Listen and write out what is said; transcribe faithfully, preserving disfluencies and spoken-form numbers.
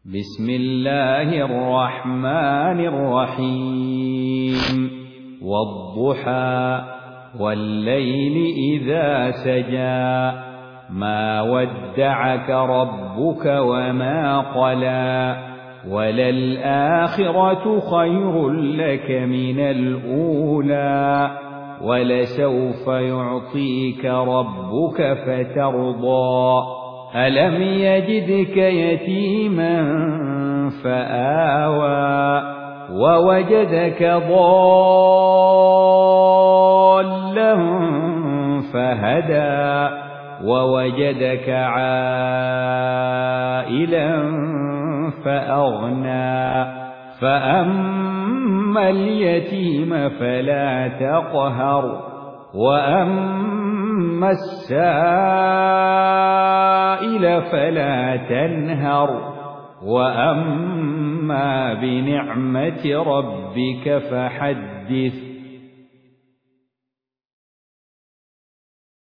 بسم الله الرحمن الرحيم والضحى والليل إذا سجى ما ودعك ربك وما قلى وللآخرة خير لك من الأولى ولسوف يعطيك ربك فترضى ألم يجدك يتيما فآوى ووجدك ضالا فهدى ووجدك عائلا فأغنى فأما اليتيم فلا تقهر وأما السائل فلا تنهر وأما بنعمة ربك فحدث